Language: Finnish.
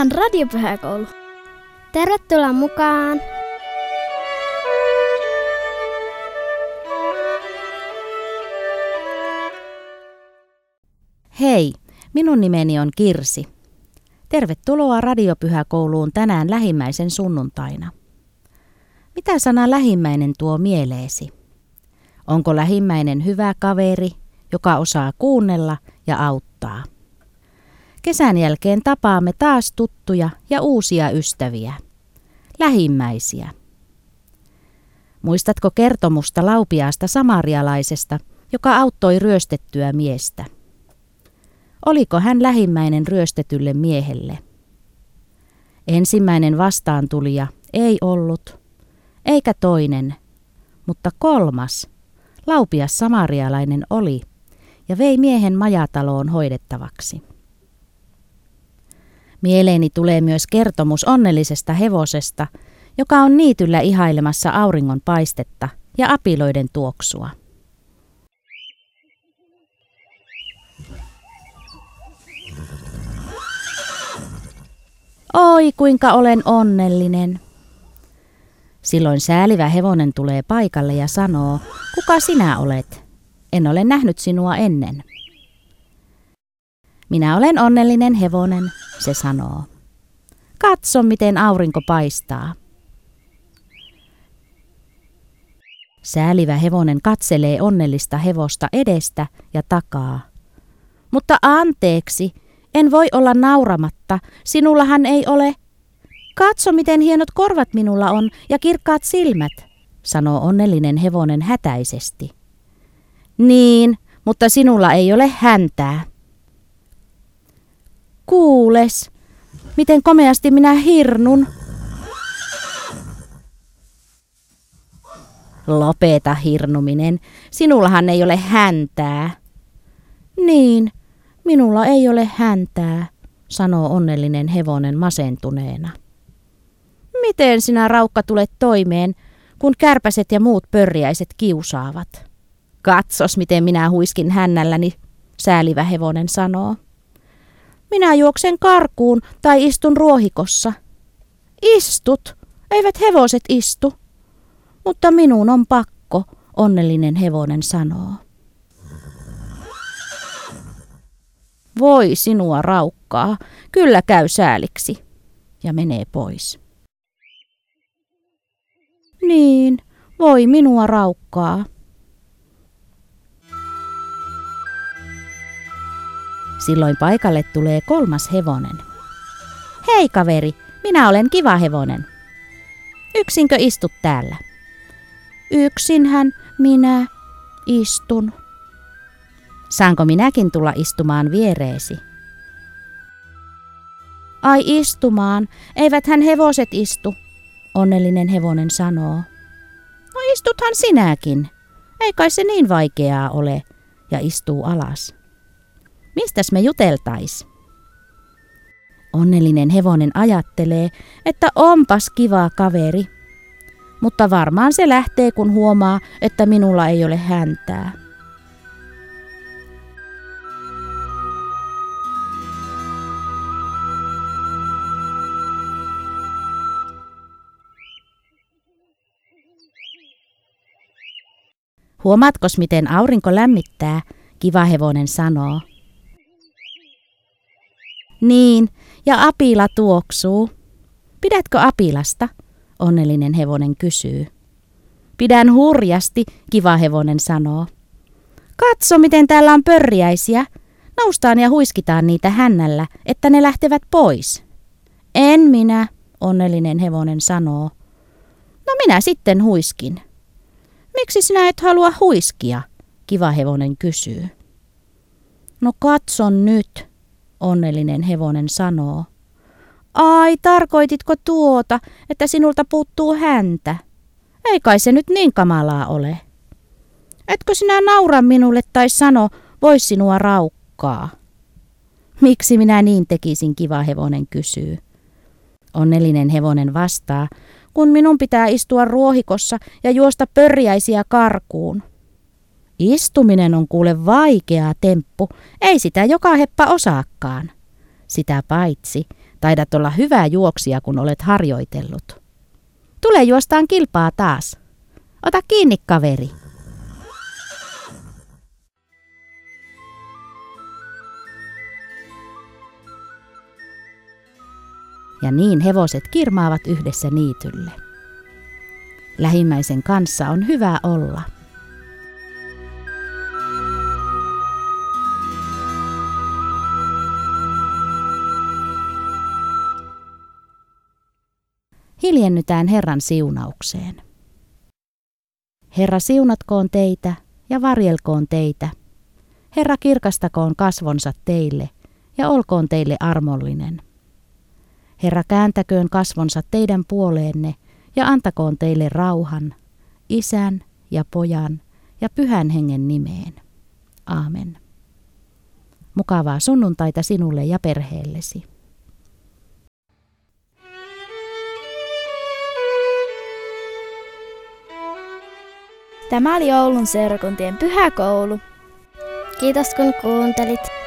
Tämä on Radiopyhäkoulu. Tervetuloa mukaan! Hei, minun nimeni on Kirsi. Tervetuloa Radiopyhäkouluun tänään lähimmäisen sunnuntaina. Mitä sana lähimmäinen tuo mieleesi? Onko lähimmäinen hyvä kaveri, joka osaa kuunnella ja auttaa? Kesän jälkeen tapaamme taas tuttuja ja uusia ystäviä. Lähimmäisiä. Muistatko kertomusta laupiaasta samarialaisesta, joka auttoi ryöstettyä miestä? Oliko hän lähimmäinen ryöstetylle miehelle? Ensimmäinen vastaantulija ei ollut, eikä toinen, mutta kolmas, laupias samarialainen oli ja vei miehen majataloon hoidettavaksi. Mieleeni tulee myös kertomus onnellisesta hevosesta, joka on niityllä ihailemassa auringon paistetta ja apiloiden tuoksua. Oi, kuinka olen onnellinen! Silloin säälivä hevonen tulee paikalle ja sanoo, kuka sinä olet? En ole nähnyt sinua ennen. Minä olen onnellinen hevonen, se sanoo. Katso, miten aurinko paistaa. Säälivä hevonen katselee onnellista hevosta edestä ja takaa. Mutta anteeksi, en voi olla nauramatta, sinullahan ei ole. Katso, miten hienot korvat minulla on ja kirkkaat silmät, sanoo onnellinen hevonen hätäisesti. Niin, mutta sinulla ei ole häntää. Kuules, miten komeasti minä hirnun. Lopeta hirnuminen, sinullahan ei ole häntää. Niin, minulla ei ole häntää, sanoo onnellinen hevonen masentuneena. Miten sinä, raukka, tulet toimeen, kun kärpäset ja muut pörriäiset kiusaavat? Katsos, miten minä huiskin hännälläni, säälivä hevonen sanoo. Minä juoksen karkuun tai istun ruohikossa. Istut, eivät hevoset istu. Mutta minun on pakko, onnellinen hevonen sanoo. Voi sinua, raukkaa, kyllä käy sääliksi, ja menee pois. Niin, voi minua, raukkaa. Silloin paikalle tulee kolmas hevonen. Hei kaveri, minä olen kiva hevonen. Yksinkö istut täällä? Yksinhän minä istun. Saanko minäkin tulla istumaan viereesi? Ai istumaan, eiväthän hevoset istu, onnellinen hevonen sanoo. No istuthan sinäkin, ei kai se niin vaikeaa ole, ja istuu alas. Mistäs me juteltais? Onnellinen hevonen ajattelee, että onpas kiva kaveri, mutta varmaan se lähtee, kun huomaa, että minulla ei ole häntää. Huomaatkos, miten aurinko lämmittää, kiva hevonen sanoo. Niin, ja apila tuoksuu. Pidätkö apilasta? Onnellinen hevonen kysyy. Pidän hurjasti, kiva hevonen sanoo. Katso, miten täällä on pörriäisiä. Noustaan ja huiskitaan niitä hännällä, että ne lähtevät pois. En minä, onnellinen hevonen sanoo. No minä sitten huiskin. Miksi sinä et halua huiskia? Kiva hevonen kysyy. No katson nyt, onnellinen hevonen sanoo. Ai, tarkoititko tuota, että sinulta puuttuu häntä? Ei kai se nyt niin kamalaa ole. Etkö sinä naura minulle tai sano, vois sinua raukkaa? Miksi minä niin tekisin, kiva hevonen kysyy. Onnellinen hevonen vastaa, kun minun pitää istua ruohikossa ja juosta pörriäisiä karkuun. Istuminen on kuule vaikea temppu, ei sitä joka heppa osaakaan. Sitä paitsi Taidat olla hyvä juoksija, kun olet harjoitellut. Tule juostaan kilpaa taas. Ota kiinni, kaveri. Ja niin hevoset kirmaavat yhdessä niitylle. Lähimmäisen kanssa on hyvä olla. Hiljennytään Herran siunaukseen. Herra siunatkoon teitä ja varjelkoon teitä. Herra kirkastakoon kasvonsa teille ja olkoon teille armollinen. Herra kääntäköön kasvonsa teidän puoleenne ja antakoon teille rauhan, Isän ja Pojan ja Pyhän Hengen nimeen. Aamen. Mukavaa sunnuntaita sinulle ja perheellesi. Tämä oli Oulun seurakuntien pyhäkoulu. Kiitos kun kuuntelit.